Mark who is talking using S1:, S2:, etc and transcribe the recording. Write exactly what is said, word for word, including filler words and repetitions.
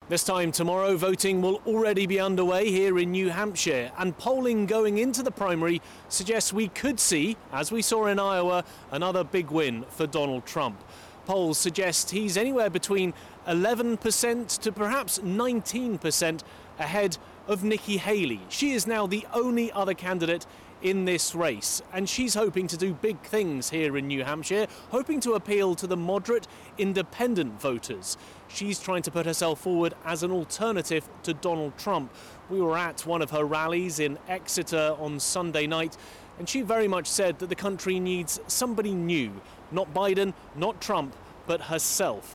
S1: This time tomorrow, voting will already be underway here in New Hampshire, and polling going into the primary suggests we could see, as we saw in Iowa, another big win for Donald Trump. Polls suggest he's anywhere between eleven percent to perhaps nineteen percent ahead of Nikki Haley. She is now the only other candidate in this race, and she's hoping to do big things here in New Hampshire, hoping to appeal to the moderate independent voters. She's trying to put herself forward as an alternative to Donald Trump. We were at one of her rallies in Exeter on Sunday night, and she very much said that the country needs somebody new. Not Biden, not Trump, but herself.